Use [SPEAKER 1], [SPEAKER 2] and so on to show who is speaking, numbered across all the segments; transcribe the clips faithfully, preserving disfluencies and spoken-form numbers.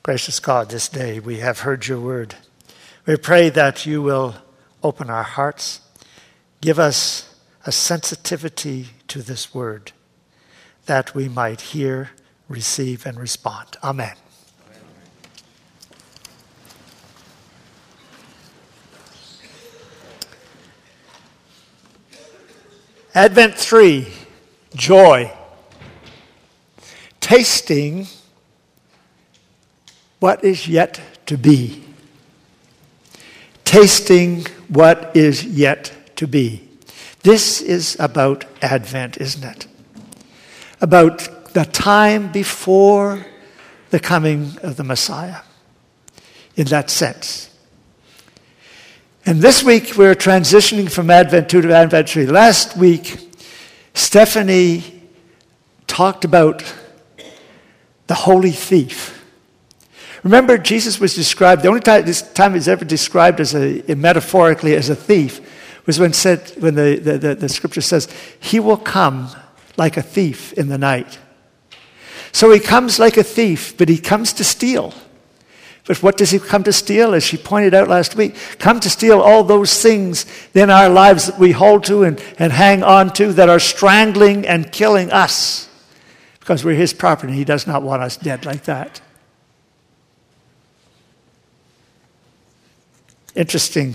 [SPEAKER 1] Gracious God, this day we have heard your word. We pray that you will open our hearts, give us a sensitivity to this word, that we might hear, receive, and respond. Amen. Advent three, joy. Tasting what is yet to be. Tasting what is yet to be. This is about Advent, isn't it? About the time before the coming of the Messiah, in that sense. And this week we're transitioning from Advent two to Advent three. Last week, Stephanie talked about the holy thief. Remember, Jesus was described, the only time this time he's ever described as a metaphorically as a thief was when said when the, the, the, the scripture says, he will come like a thief in the night. So he comes like a thief, but he comes to steal. But what does he come to steal? As she pointed out last week, come to steal all those things in our lives that we hold to and, and hang on to that are strangling and killing us. Because we're his property. He does not want us dead like that. Interesting.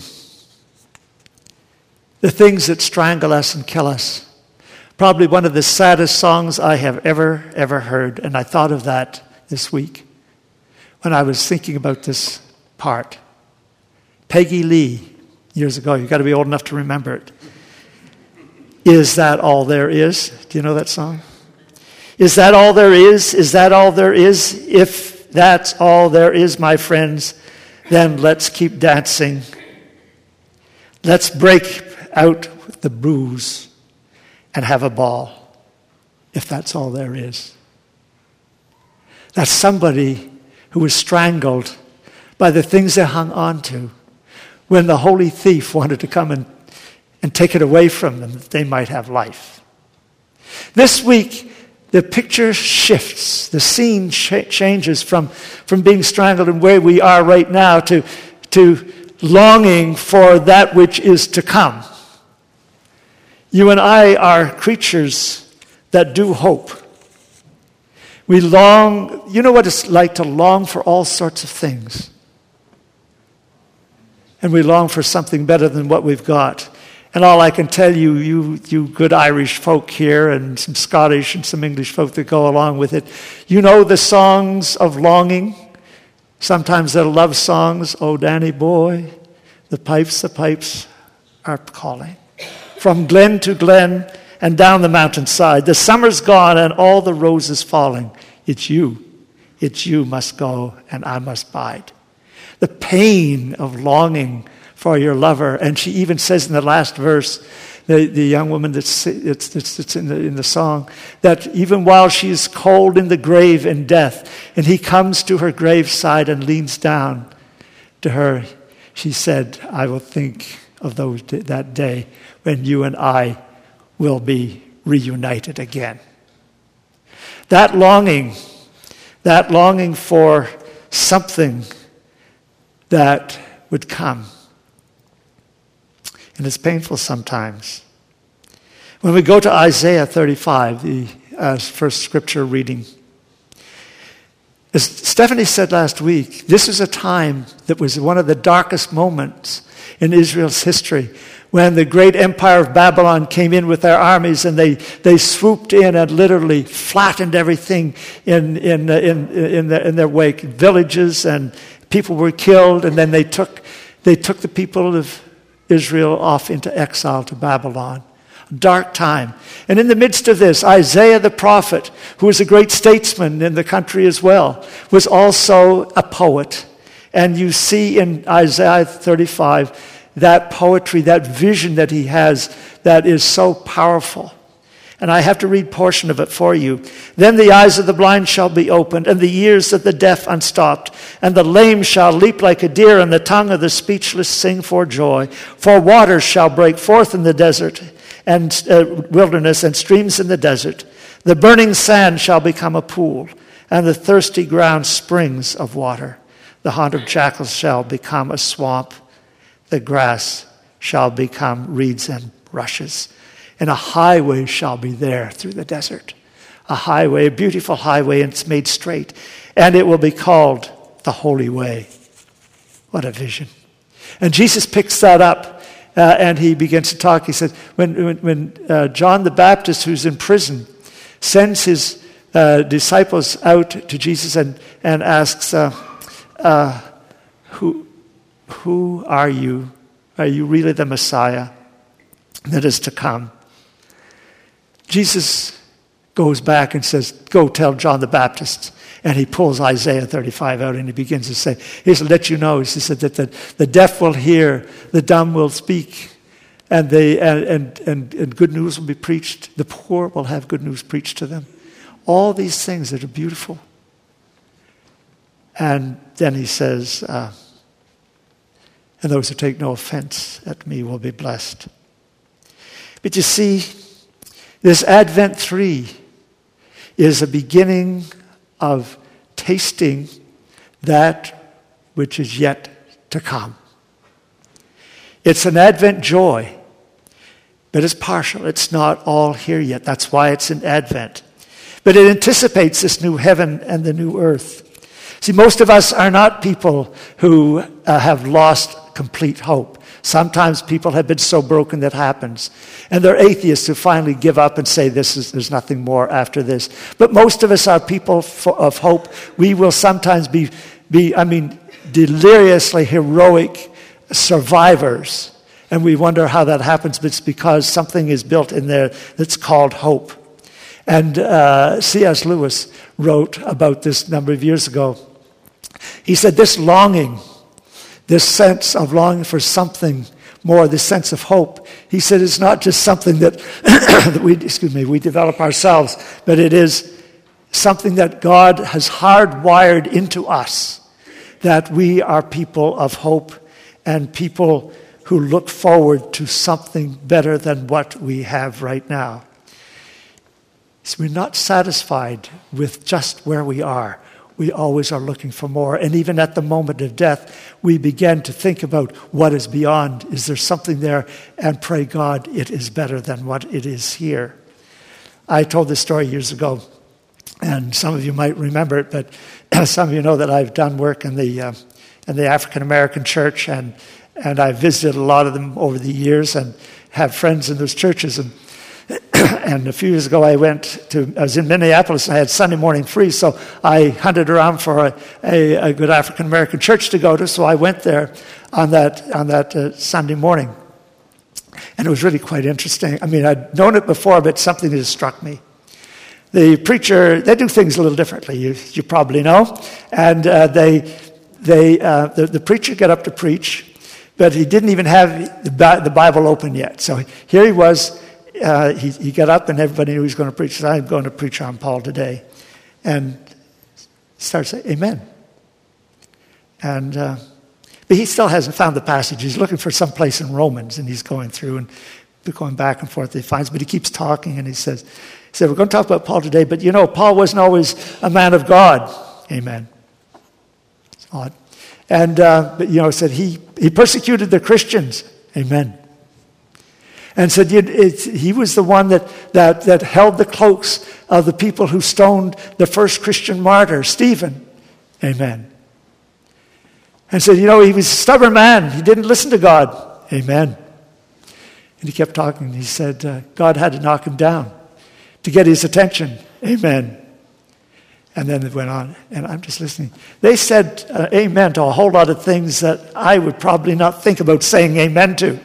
[SPEAKER 1] The things that strangle us and kill us. Probably one of the saddest songs I have ever, ever heard. And I thought of that this week when I was thinking about this part. Peggy Lee, years ago. You've got to be old enough to remember it. Is that all there is? Do you know that song? Is that all there is? Is that all there is? If that's all there is, my friends, then let's keep dancing. Let's break out the booze and have a ball, if that's all there is. That's somebody who was strangled by the things they hung on to when the holy thief wanted to come and, and take it away from them that they might have life. This week, the picture shifts. The scene ch- changes from, from being strangled and where we are right now to, to longing for that which is to come. You and I are creatures that do hope. We long, you know what it's like to long for all sorts of things. And we long for something better than what we've got. And all I can tell you, you, you good Irish folk here and some Scottish and some English folk that go along with it, you know the songs of longing. Sometimes they're love songs. Oh, Danny boy, the pipes, the pipes are calling. From glen to glen and down the mountainside. The summer's gone and all the roses falling. It's you. It's you must go and I must bide. The pain of longing for your lover. And she even says in the last verse, the, the young woman that's, it's, it's, it's in, the, in the song, that even while she is cold in the grave in death, and he comes to her graveside and leans down to her, she said, I will think of those that day when you and I will be reunited again. That longing, that longing for something that would come. And it's painful sometimes. When we go to Isaiah thirty-five, the uh, first scripture reading, as Stephanie said last week, this is a time that was one of the darkest moments in Israel's history, when the great empire of Babylon came in with their armies and they, they swooped in and literally flattened everything in, in, in, in, their, in their wake. Villages and people were killed, and then they took, they took the people of Israel off into exile to Babylon. A dark time. And in the midst of this, Isaiah the prophet, who was a great statesman in the country as well, was also a poet. And you see in Isaiah thirty-five that poetry, that vision that he has that is so powerful. And I have to read a portion of it for you. Then the eyes of the blind shall be opened, and the ears of the deaf unstopped, and the lame shall leap like a deer, and the tongue of the speechless sing for joy. For waters shall break forth in the desert and uh, wilderness, and streams in the desert. The burning sand shall become a pool, and the thirsty ground springs of water. The haunt of jackals shall become a swamp. The grass shall become reeds and rushes. And a highway shall be there through the desert. A highway, a beautiful highway, and it's made straight. And it will be called the Holy Way. What a vision. And Jesus picks that up, uh, and he begins to talk. He says, when, when, when uh, John the Baptist, who's in prison, sends his uh, disciples out to Jesus and, and asks, uh, uh, who, who are you? Are you really the Messiah that is to come? Jesus goes back and says, go tell John the Baptist. And he pulls Isaiah thirty-five out and he begins to say, he said, let you know, he said that the, the deaf will hear, the dumb will speak, and, they, and, and, and, and good news will be preached. The poor will have good news preached to them. All these things that are beautiful. And then he says, uh, and those who take no offense at me will be blessed. But you see, this Advent three is a beginning of tasting that which is yet to come. It's an Advent joy, but it's partial. It's not all here yet. That's why it's an Advent. But it anticipates this new heaven and the new earth. See, most of us are not people who uh, have lost complete hope. Sometimes people have been so broken that happens. And they're atheists who finally give up and say, "This is there's nothing more after this." But most of us are people of hope. We will sometimes be, be I mean, deliriously heroic survivors. And we wonder how that happens, but it's because something is built in there that's called hope. And uh, C S Lewis wrote about this a number of years ago. He said, this longing, this sense of longing for something more, this sense of hope, he said it's not just something that, that we, excuse me, we develop ourselves, but it is something that God has hardwired into us, that we are people of hope and people who look forward to something better than what we have right now. So we're not satisfied with just where we are. We always are looking for more. And even at the moment of death, we begin to think about what is beyond. Is there something there? And pray God, it is better than what it is here. I told this story years ago, and some of you might remember it, but some of you know that I've done work in the uh, in the African American church, and and I've visited a lot of them over the years and have friends in those churches. And And a few years ago, I went to, I was in Minneapolis, and I had Sunday morning free, so I hunted around for a, a, a good African-American church to go to, so I went there on that on that uh, Sunday morning. And it was really quite interesting. I mean, I'd known it before, but something that struck me. The preacher, they do things a little differently, you, you probably know, and uh, they, they, uh, the, the preacher got up to preach, but he didn't even have the, the Bible open yet. So here he was. Uh, he, he got up and everybody knew he was going to preach. He said, I'm going to preach on Paul today. And started saying, amen. And uh, but he still hasn't found the passage. He's looking for some place in Romans, and he's going through and going back and forth. He finds, but he keeps talking, and he says, he said, we're going to talk about Paul today, but you know, Paul wasn't always a man of God. Amen. It's odd. And, uh, but, you know, said he, he persecuted the Christians. Amen. And said it's, he was the one that, that, that held the cloaks of the people who stoned the first Christian martyr, Stephen. Amen. And said, you know, he was a stubborn man. He didn't listen to God. Amen. And he kept talking. He said, uh, God had to knock him down to get his attention. Amen. And then it went on, and I'm just listening. They said uh, amen to a whole lot of things that I would probably not think about saying amen to.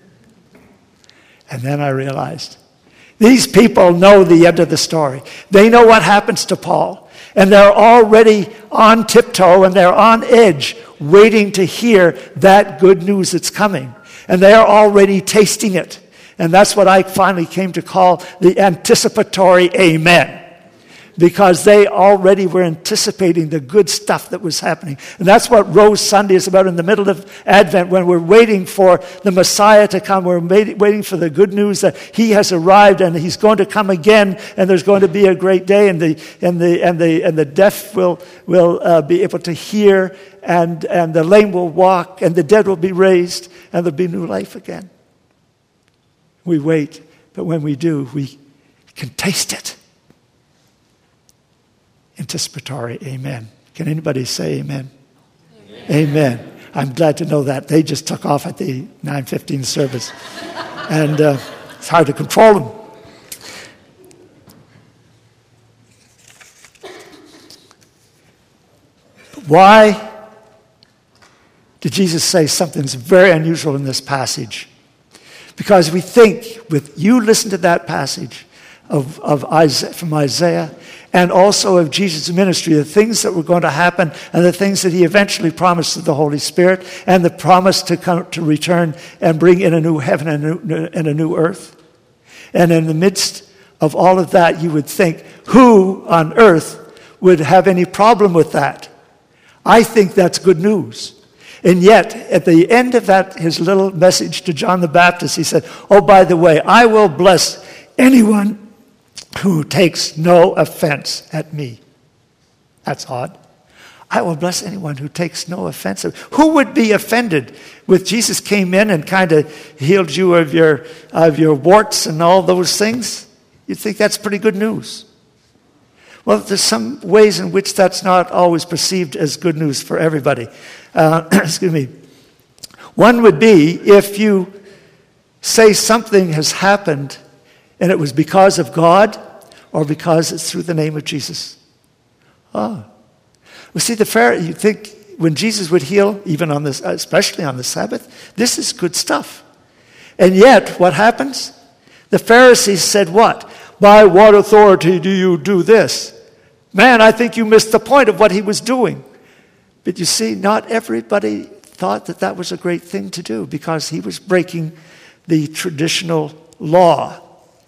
[SPEAKER 1] And then I realized, these people know the end of the story. They know what happens to Paul. And they're already on tiptoe and they're on edge, waiting to hear that good news that's coming. And they are already tasting it. And that's what I finally came to call the anticipatory amen. because they already were anticipating the good stuff that was happening. And that's what Rose Sunday is about in the middle of Advent, when we're waiting for the Messiah to come. We're waiting for the good news that he has arrived and he's going to come again, and there's going to be a great day, and the and the and the and the deaf will will uh, be able to hear, and and the lame will walk, and the dead will be raised, and there'll be new life again. We wait, but when we do, we can taste it. Anticipatory, amen. Can anybody say amen? Amen? Amen. I'm glad to know that. They just took off at the nine fifteen service. And uh, it's hard to control them. Why did Jesus say something that's very unusual in this passage? Because we think, with you listen to that passage of, of Isaiah, from Isaiah, and also of Jesus' ministry, the things that were going to happen, and the things that he eventually promised to the Holy Spirit, and the promise to come to return and bring in a new heaven and a new, and a new earth. And in the midst of all of that, you would think, who on earth would have any problem with that? I think that's good news. And yet, at the end of that, his little message to John the Baptist, he said, oh, by the way, I will bless anyone who takes no offense at me. That's odd. I will bless anyone who takes no offense. Who would be offended with Jesus came in and kind of healed you of your, of your warts and all those things? You'd think that's pretty good news. Well, there's some ways in which that's not always perceived as good news for everybody. Uh, excuse me. One would be if you say something has happened and it was because of God or because it's through the name of Jesus. Oh. Well, see, the Pharisee, you think when Jesus would heal, even on this, especially on the Sabbath, this is good stuff. And yet, what happens? The Pharisees said what? By what authority do you do this? Man, I think you missed the point of what he was doing. But you see, not everybody thought that that was a great thing to do because he was breaking the traditional law.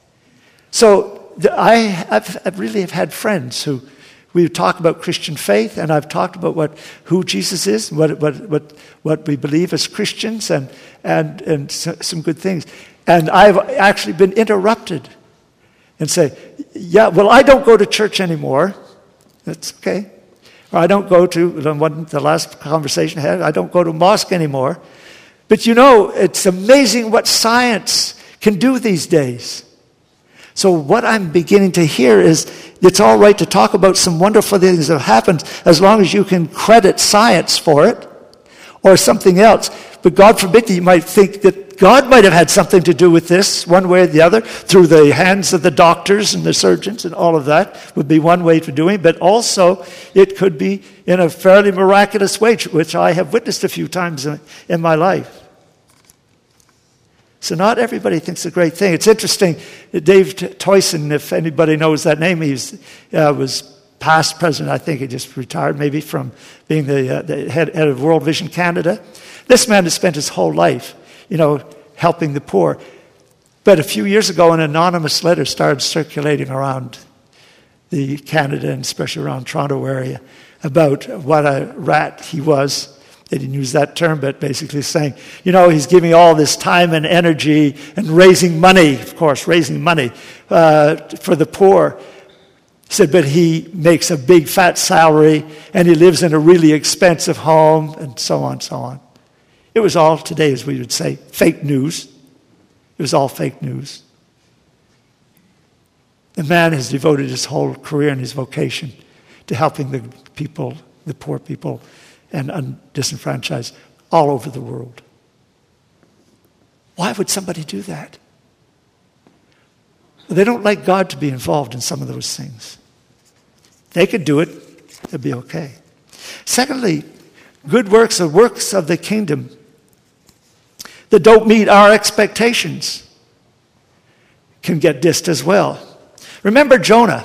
[SPEAKER 1] So I I've, I've really have had friends who we talk about Christian faith, and I've talked about what who Jesus is, what what what what we believe as Christians, and and and some good things. And I've actually been interrupted and say, yeah, well, I don't go to church anymore. That's okay. Or I don't go to, the last conversation I had, I don't go to mosque anymore. But you know, it's amazing what science can do these days. So what I'm beginning to hear is it's all right to talk about some wonderful things that have happened as long as you can credit science for it or something else. But God forbid that you might think that God might have had something to do with this, one way or the other, through the hands of the doctors and the surgeons, and all of that would be one way to doing it. But also, it could be in a fairly miraculous way, which I have witnessed a few times in, in my life. So not everybody thinks it's a great thing. It's interesting, Dave Toyson, if anybody knows that name, he uh, was past president, I think he just retired maybe from being the, uh, the head, head of World Vision Canada. This man has spent his whole life, you know, helping the poor. But a few years ago, an anonymous letter started circulating around the Canada and especially around Toronto area about what a rat he was. They didn't use that term, but basically saying, you know, he's giving all this time and energy and raising money, of course, raising money uh, for the poor. He said, but he makes a big fat salary and he lives in a really expensive home and so on, so on. It was all today, as we would say, fake news. It was all fake news. The man has devoted his whole career and his vocation to helping the people, the poor people, and disenfranchised all over the world. Why would somebody do that? They don't like God to be involved in some of those things. They could do it, it'd be okay. Secondly, good works are works of the kingdom that don't meet our expectations can get dissed as well. Remember Jonah.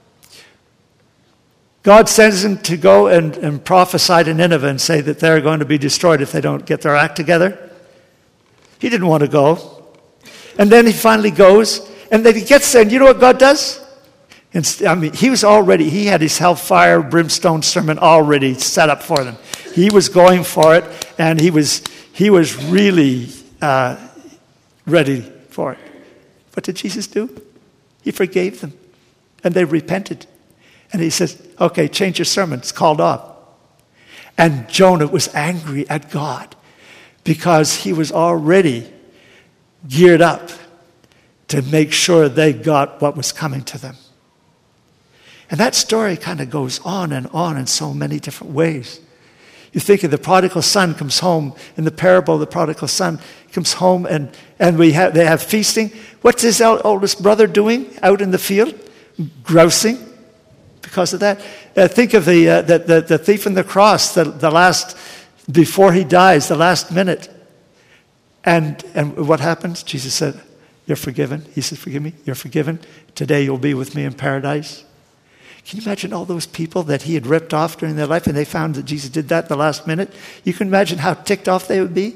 [SPEAKER 1] God sends him to go and, and prophesy to Nineveh and say that they're going to be destroyed if they don't get their act together. He didn't want to go. And then he finally goes, and then he gets there, and you know what God does? And, I mean, he was already, he had his hellfire, brimstone sermon already set up for them. He was going for it, and he was he was really uh, ready for it. What did Jesus do? He forgave them, and they repented. And he says, okay, change your sermon. It's called off. And Jonah was angry at God because he was already geared up to make sure they got what was coming to them. And that story kind of goes on and on in so many different ways. You think of the prodigal son comes home in the parable of the prodigal son comes home and, and we have they have feasting. What's his oldest brother doing out in the field? Grousing because of that. Uh, think of the, uh, the, the the thief on the cross, the, the last, before he dies, the last minute. And and what happens? Jesus said, you're forgiven. He said, forgive me, you're forgiven. Today you'll be with me in paradise. Can you imagine all those people that he had ripped off during their life and they found that Jesus did that at the last minute? You can imagine how ticked off they would be.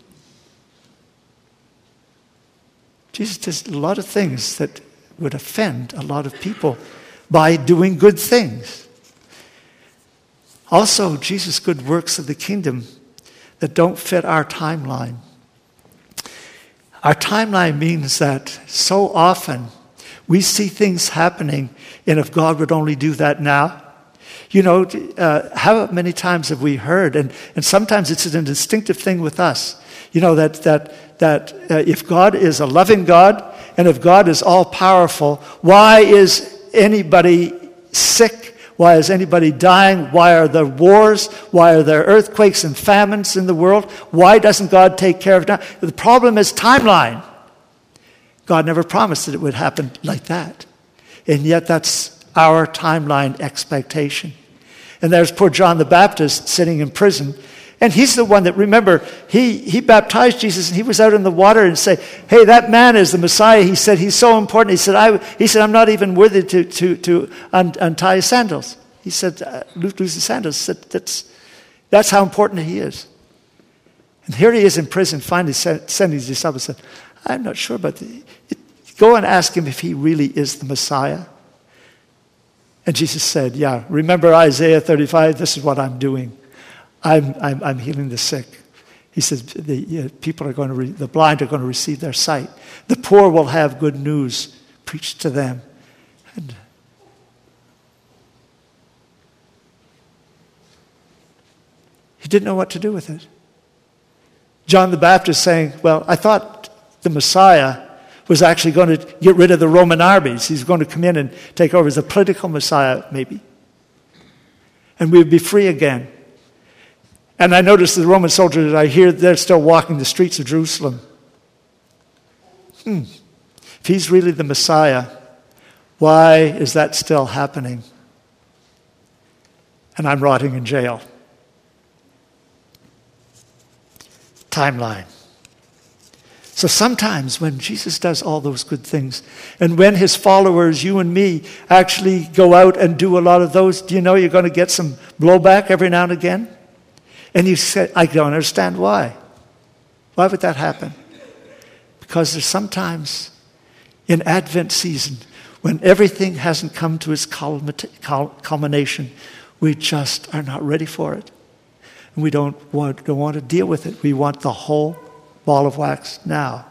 [SPEAKER 1] Jesus does a lot of things that would offend a lot of people by doing good things. Also, Jesus' good works of the kingdom that don't fit our timeline. Our timeline means that so often we see things happening, and if God would only do that now. You know, uh, how many times have we heard, and, and sometimes it's an instinctive thing with us, you know, that that that uh, if God is a loving God, and if God is all-powerful, why is anybody sick? Why is anybody dying? Why are there wars? Why are there earthquakes and famines in the world? Why doesn't God take care of it? The problem is timeline. God never promised that it would happen like that. And yet that's our timeline expectation. And there's poor John the Baptist sitting in prison. And he's the one that, remember, he, he baptized Jesus and he was out in the water and say, hey, that man is the Messiah. He said, he's so important. He said, I, he said, I'm not even worthy to, to, to un, untie his sandals. He said, uh, lose his sandals. He said, that's, that's how important he is. And here he is in prison, finally sending his disciples and said, I'm not sure about the, it, go and ask him if he really is the Messiah. And Jesus said, yeah, remember Isaiah thirty-five? This is what I'm doing. I'm, I'm, I'm healing the sick. He says, the you know, people are going to, re, the blind are going to receive their sight. The poor will have good news preached to them. And he didn't know what to do with it. John the Baptist saying, well, I thought the Messiah was actually going to get rid of the Roman armies. He's going to come in and take over as a political Messiah, maybe. And we'd be free again. And I noticed the Roman soldiers, I hear they're still walking the streets of Jerusalem. Hmm. If he's really the Messiah, why is that still happening? And I'm rotting in jail. Timeline. So sometimes when Jesus does all those good things, and when his followers, you and me, actually go out and do a lot of those, do you know you're going to get some blowback every now and again? And you say, I don't understand why. Why would that happen? Because there's sometimes in Advent season, when everything hasn't come to its culmination, we just are not ready for it. And we don't want, don't want to deal with it. We want the whole ball of wax now.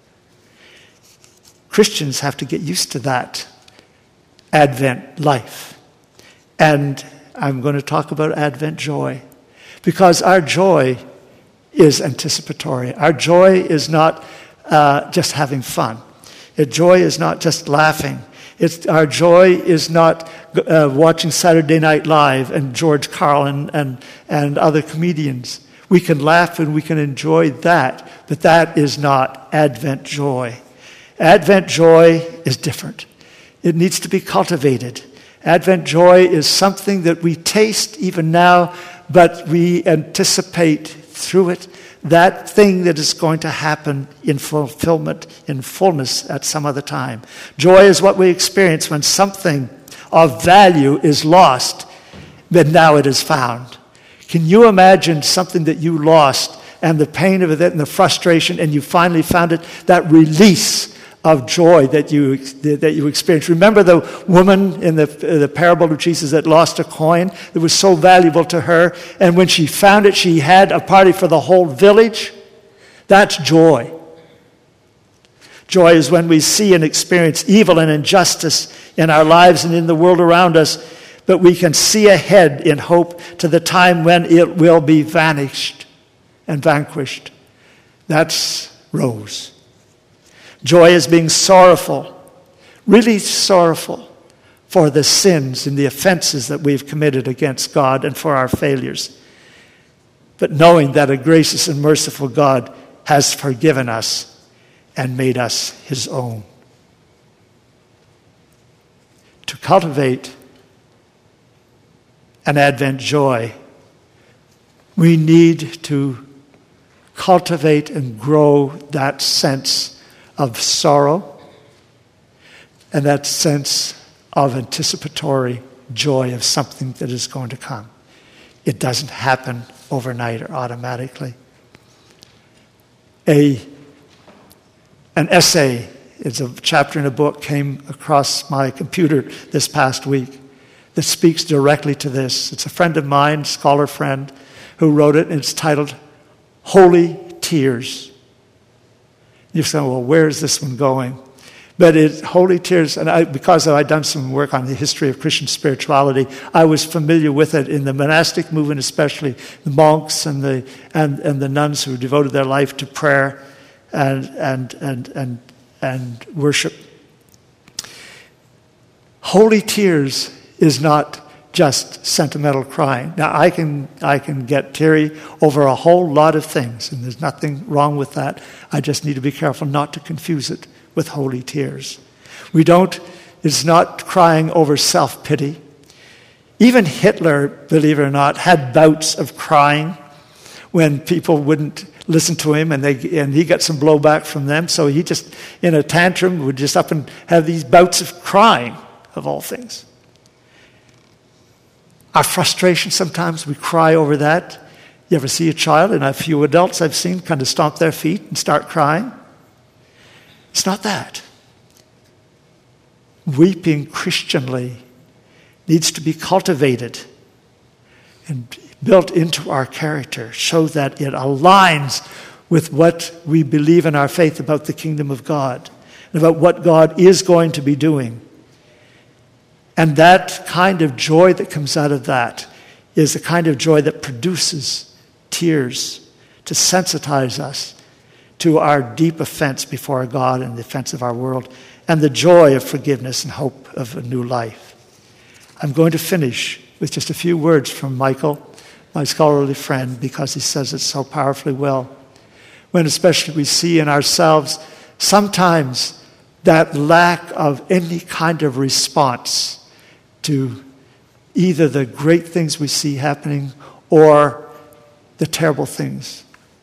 [SPEAKER 1] Christians have to get used to that Advent life. And I'm going to talk about Advent joy. Because our joy is anticipatory. Our joy is not uh, just having fun. Our joy is not just laughing. It's, our joy is not uh, watching Saturday Night Live and George Carlin and, and other comedians. We can laugh and we can enjoy that, but that is not Advent joy. Advent joy is different. It needs to be cultivated. Advent joy is something that we taste even now, but we anticipate through it that thing that is going to happen in fulfillment, in fullness at some other time. Joy is what we experience when something of value is lost, but now it is found. Can you imagine something that you lost and the pain of it and the frustration and you finally found it? That release of joy that you that you experience. Remember the woman in the, the parable of Jesus that lost a coin that was so valuable to her, and when she found it, she had a party for the whole village? That's joy. Joy is when we see and experience evil and injustice in our lives and in the world around us, but we can see ahead in hope to the time when it will be vanished and vanquished. That's rose. Joy is being sorrowful, really sorrowful for the sins and the offenses that we've committed against God and for our failures, but knowing that a gracious and merciful God has forgiven us and made us his own. To cultivate an Advent joy, we need to cultivate and grow that sense of sorrow and that sense of anticipatory joy of something that is going to come. It doesn't happen overnight or automatically. A, an essay, it's a chapter in a book, came across my computer this past week that speaks directly to this. It's a friend of mine, scholar friend, who wrote it, and it's titled Holy Tears. You're saying, well, where is this one going? But it, Holy Tears, and I, because I'd done some work on the history of Christian spirituality, I was familiar with it in the monastic movement, especially the monks and the and, and the nuns who devoted their life to prayer and and and and and worship. Holy tears is not just sentimental crying. Now, I can I can get teary over a whole lot of things, and there's nothing wrong with that. I just need to be careful not to confuse it with holy tears. We don't, it's not crying over self-pity. Even Hitler, believe it or not, had bouts of crying when people wouldn't listen to him, and they and he got some blowback from them, so he just, in a tantrum, would just up and have these bouts of crying, of all things. Our frustration, sometimes we cry over that. You ever see a child, and a few adults I've seen kind of stomp their feet and start crying? It's not that. Weeping Christianly needs to be cultivated and built into our character so that it aligns with what we believe in our faith about the kingdom of God and about what God is going to be doing. And that kind of joy that comes out of that is the kind of joy that produces tears to sensitize us to our deep offense before God and the offense of our world, and the joy of forgiveness and hope of a new life. I'm going to finish with just a few words from Michael, my scholarly friend, because he says it so powerfully well. When especially we see in ourselves sometimes that lack of any kind of response to either the great things we see happening or the terrible things.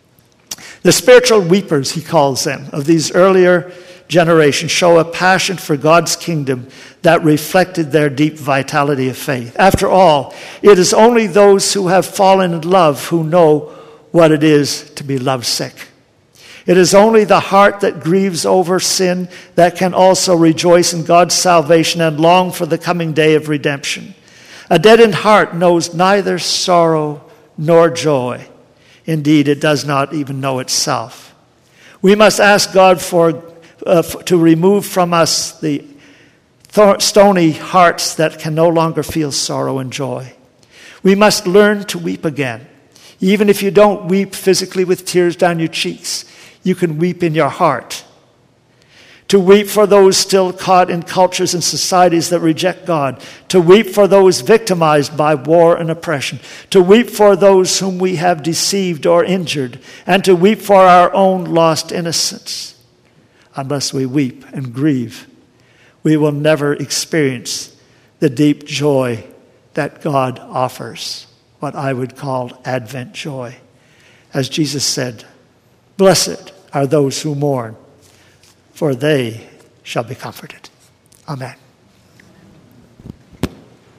[SPEAKER 1] The spiritual weepers, he calls them, of these earlier generations show a passion for God's kingdom that reflected their deep vitality of faith. After all, it is only those who have fallen in love who know what it is to be lovesick. It is only the heart that grieves over sin that can also rejoice in God's salvation and long for the coming day of redemption. A deadened heart knows neither sorrow nor joy. Indeed, it does not even know itself. We must ask God for uh, to remove from us the th- stony hearts that can no longer feel sorrow and joy. We must learn to weep again. Even if you don't weep physically with tears down your cheeks, you can weep in your heart. To weep for those still caught in cultures and societies that reject God. To weep for those victimized by war and oppression. To weep for those whom we have deceived or injured. And to weep for our own lost innocence. Unless we weep and grieve, we will never experience the deep joy that God offers. What I would call Advent joy. As Jesus said, "Blessed are those who mourn, for they shall be comforted." Amen.